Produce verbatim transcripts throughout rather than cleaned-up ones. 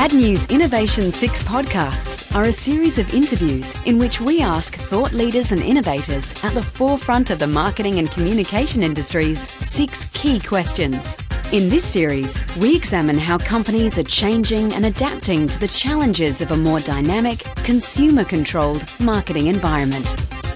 Ad News Innovation six podcasts are a series of interviews in which we ask thought leaders and innovators at the forefront of the marketing and communication industries six key questions. In this series, we examine how companies are changing and adapting to the challenges of a more dynamic, consumer-controlled marketing environment.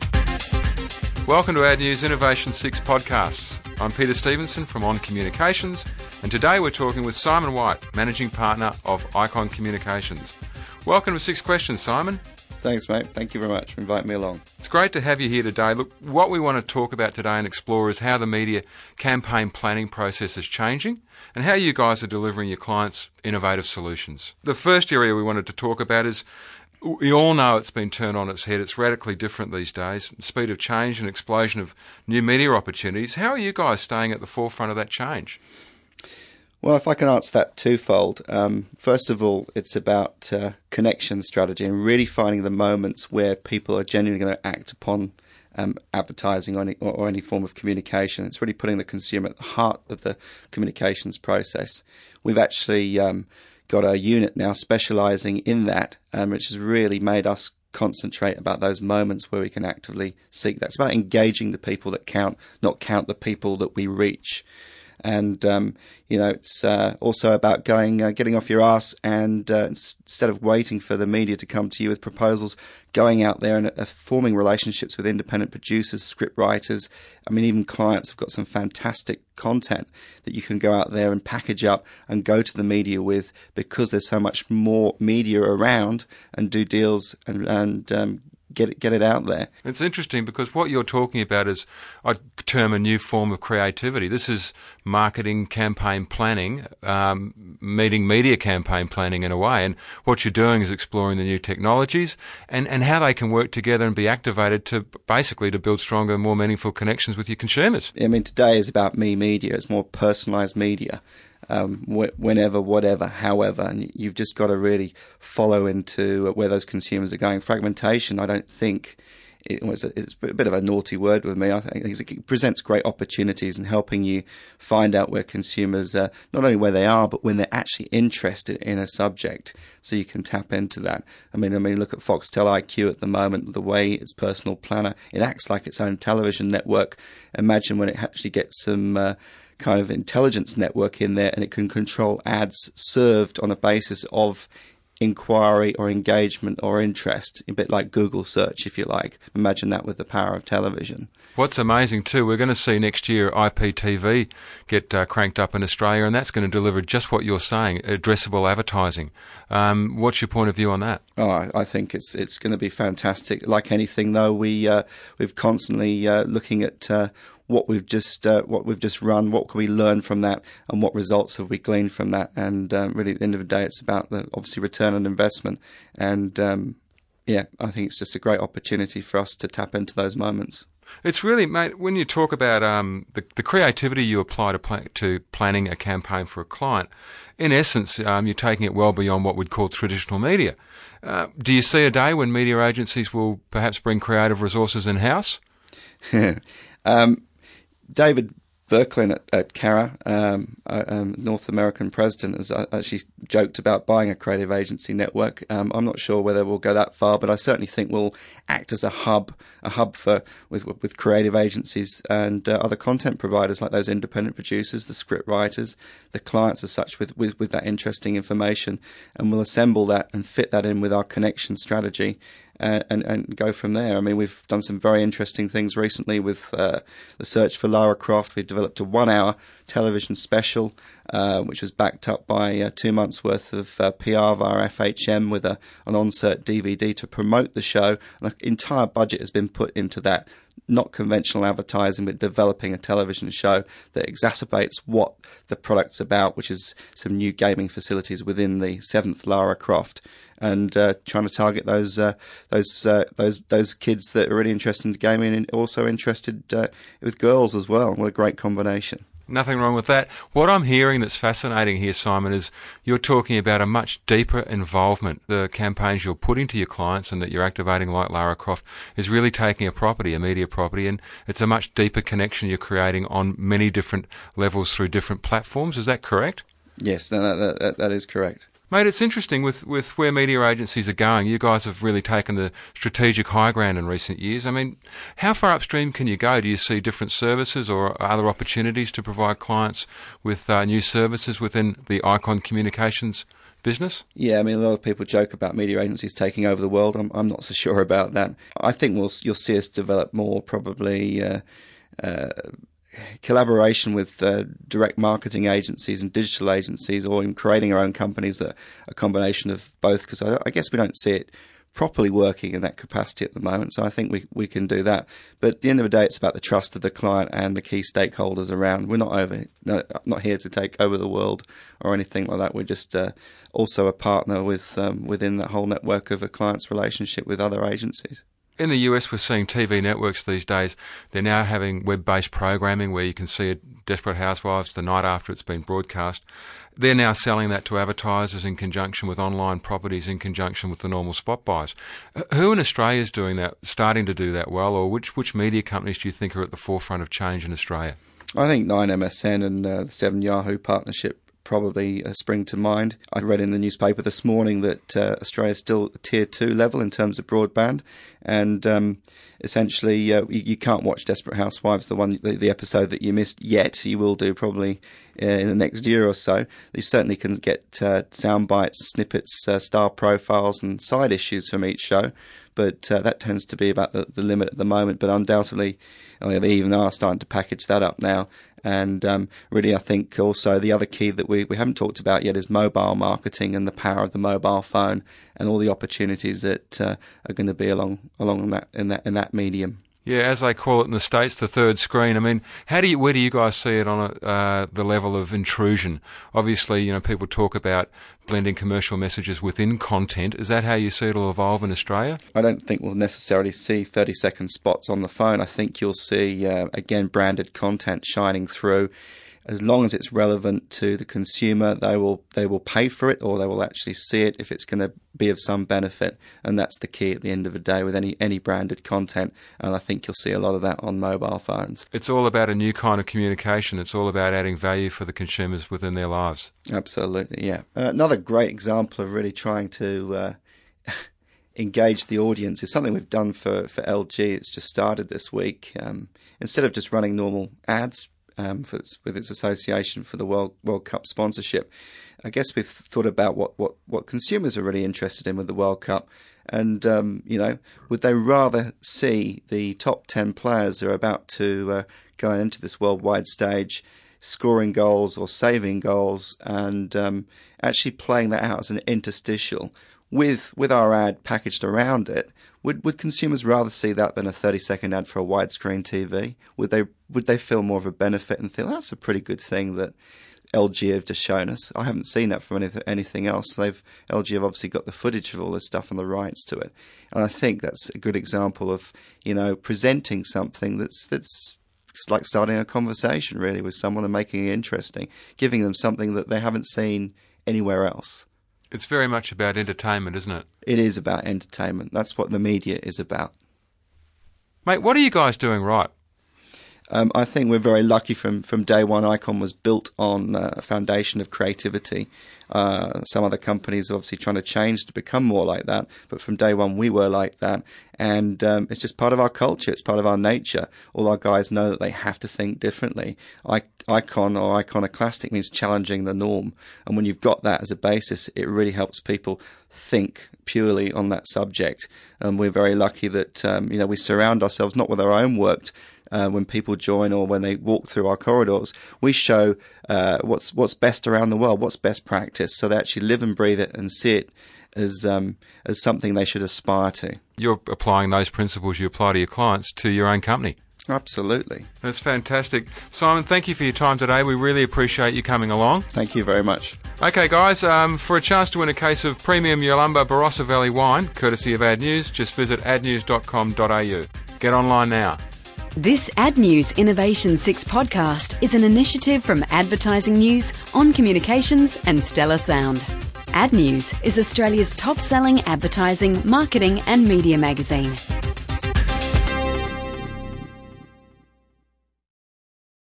Welcome to Ad News Innovation six podcasts. I'm Peter Stevenson from On Communications, and today we're talking with Simon White, Managing Partner of Icon Communications. Welcome to Six Questions, Simon. Thanks, mate. Thank you very much for inviting me along. It's great to have you here today. Look, what we want to talk about today and explore is how the media campaign planning process is changing and how you guys are delivering your clients innovative solutions. The first area we wanted to talk about is we all know it's been turned on its head. It's radically different these days. Speed of change and explosion of new media opportunities. How are you guys staying at the forefront of that change? Well, if I can answer that twofold. Um, first of all, it's about uh, connection strategy and really finding the moments where people are genuinely going to act upon um, advertising or any, or, or any form of communication. It's really putting the consumer at the heart of the communications process. We've actually um, got a unit now specialising in that, um, which has really made us concentrate about those moments where we can actively seek that. It's about engaging the people that count, not count the people that we reach. And, um, you know, it's uh, also about going, uh, getting off your ass and uh, instead of waiting for the media to come to you with proposals, going out there and uh, forming relationships with independent producers, script writers. I mean, even clients have got some fantastic content that you can go out there and package up and go to the media with because there's so much more media around and do deals and, and um, Get it, get it out there. It's interesting because what you're talking about is, I term a new form of creativity. This is marketing campaign planning, um, meeting media campaign planning in a way. And what you're doing is exploring the new technologies and, and how they can work together and be activated to basically to build stronger, more meaningful connections with your consumers. I mean, today is about me media. It's more personalised media. Um, wh- whenever, whatever, however, and you've just got to really follow into where those consumers are going. Fragmentation, I don't think, it was a, it's a bit of a naughty word with me. I think it presents great opportunities in helping you find out where consumers are, not only where they are, but when they're actually interested in a subject, so you can tap into that. I mean, I mean, look at Foxtel I Q at the moment, the way its personal planner, it acts like its own television network. Imagine when it actually gets some Uh, kind of intelligence network in there and it can control ads served on a basis of inquiry or engagement or interest, a bit like Google search, if you like. Imagine that with the power of television. What's amazing too, we're going to see next year I P T V get uh, cranked up in Australia, and that's going to deliver just what you're saying, addressable advertising. Um, what's your point of view on that? Oh, I, I think it's it's going to be fantastic. Like anything, though, we uh, we've constantly uh, looking at uh, what we've just uh, what we've just run, what can we learn from that, and what results have we gleaned from that. And um, really, at the end of the day, it's about the obviously return on investment. And um, yeah, I think it's just a great opportunity for us to tap into those moments. It's really, mate, when you talk about um, the, the creativity you apply to, pl- to planning a campaign for a client, in essence, um, you're taking it well beyond what we'd call traditional media. Uh, do you see a day when media agencies will perhaps bring creative resources in-house? um, David Verklin at, at Cara, um, uh, um, North American president, has actually joked about buying a creative agency network. Um, I'm not sure whether we'll go that far, but I certainly think we'll act as a hub, a hub for with with creative agencies and uh, other content providers like those independent producers, the script writers, the clients as such with, with, with that interesting information, and we'll assemble that and fit that in with our connection strategy. Uh, and, and go from there. I mean, we've done some very interesting things recently with uh, the search for Lara Croft. We've developed a one-hour television special, uh, which was backed up by uh, two months' worth of uh, P R via F H M with a, an on-cert D V D to promote the show. And the entire budget has been put into that. Not conventional advertising, but developing a television show that exacerbates what the product's about, which is some new gaming facilities within the seventh Lara Croft, and uh, trying to target those uh, those uh, those those kids that are really interested in gaming and also interested uh, with girls as well. What a great combination. Nothing wrong with that. What I'm hearing that's fascinating here, Simon, is you're talking about a much deeper involvement. The campaigns you're putting to your clients and that you're activating like Lara Croft is really taking a property, a media property, and it's a much deeper connection you're creating on many different levels through different platforms. Is that correct? Yes, no, that, that, that is correct. Mate, it's interesting with, with where media agencies are going. You guys have really taken the strategic high ground in recent years. I mean, how far upstream can you go? Do you see different services or other opportunities to provide clients with uh, new services within the Icon Communications business? Yeah, I mean, a lot of people joke about media agencies taking over the world. I'm, I'm not so sure about that. I think we'll you'll see us develop more probably uh, uh, collaboration with uh, direct marketing agencies and digital agencies, or in creating our own companies that are a combination of both, because I, I guess we don't see it properly working in that capacity at the moment. So I think we we can do that. But at the end of the day, it's about the trust of the client and the key stakeholders around. We're not over, no, not here to take over the world or anything like that. We're just uh, also a partner with um, within that whole network of a client's relationship with other agencies. In the U S, we're seeing T V networks these days. They're now having web-based programming where you can see Desperate Housewives the night after it's been broadcast. They're now selling that to advertisers in conjunction with online properties, in conjunction with the normal spot buys. Who in Australia is doing that, starting to do that well, or which, which media companies do you think are at the forefront of change in Australia? I think nine M S N and uh, the seven Yahoo partnership probably uh, spring to mind. I read in the newspaper this morning that uh, Australia is still tier two level in terms of broadband, and um, essentially uh, you, you can't watch Desperate Housewives, the one the, the episode that you missed yet. You will do probably uh, in the next year or so. You certainly can get uh, sound bites, snippets, uh, star profiles, and side issues from each show. But uh, that tends to be about the, the limit at the moment. But undoubtedly, I mean, they even are starting to package that up now. And um, really, I think also the other key that we, we haven't talked about yet is mobile marketing and the power of the mobile phone and all the opportunities that uh, are going to be along along that in that in that medium. Yeah, as they call it in the States, the third screen. I mean, how do you, where do you guys see it on a, uh, the level of intrusion? Obviously, you know, people talk about blending commercial messages within content. Is that how you see it'll evolve in Australia? I don't think we'll necessarily see thirty-second spots on the phone. I think you'll see, uh, again, branded content shining through. As long as it's relevant to the consumer, they will they will pay for it, or they will actually see it if it's going to be of some benefit. And that's the key at the end of the day with any, any branded content. And I think you'll see a lot of that on mobile phones. It's all about a new kind of communication. It's all about adding value for the consumers within their lives. Absolutely, yeah. Uh, another great example of really trying to uh, engage the audience is something we've done for, for L G. It's just started this week. Um, instead of just running normal ads, Um, for its, with its association for the World World Cup sponsorship, I guess we've thought about what, what, what consumers are really interested in with the World Cup, and um, you know, would they rather see the top ten players who are about to uh, go into this worldwide stage, scoring goals or saving goals, and um, actually playing that out as an interstitial with with our ad packaged around it? Would would consumers rather see that than a thirty second ad for a widescreen T V? Would they would they feel more of a benefit and think that's a pretty good thing that L G have just shown us? I haven't seen that from any, anything else. They've L G have obviously got the footage of all this stuff and the rights to it, and I think that's a good example of, you know, presenting something that's that's it's like starting a conversation really with someone and making it interesting, giving them something that they haven't seen anywhere else. It's very much about entertainment, isn't it? It is about entertainment. That's what the media is about. Mate, what are you guys doing right? Um, I think we're very lucky from, from day one. Icon was built on uh, a foundation of creativity. Uh, some other companies are obviously trying to change to become more like that, but from day one we were like that. And um, it's just part of our culture. It's part of our nature. All our guys know that they have to think differently. I, icon or iconoclastic means challenging the norm. And when you've got that as a basis, it really helps people think purely on that subject. And we're very lucky that um, you know, we surround ourselves not with our own work. Uh, when people join or when they walk through our corridors, we show uh, what's what's best around the world, what's best practice, so they actually live and breathe it and see it as um, as something they should aspire to. You're applying those principles you apply to your clients to your own company. Absolutely. That's fantastic. Simon, thank you for your time today. We really appreciate you coming along. Thank you very much. Okay, guys, um, for a chance to win a case of premium Yalumba Barossa Valley wine, courtesy of Ad News, just visit ad news dot com dot a u. Get online now. This Ad News Innovation six podcast is an initiative from Advertising News, On Communications and Stellar Sound. Ad News is Australia's top-selling advertising, marketing and media magazine.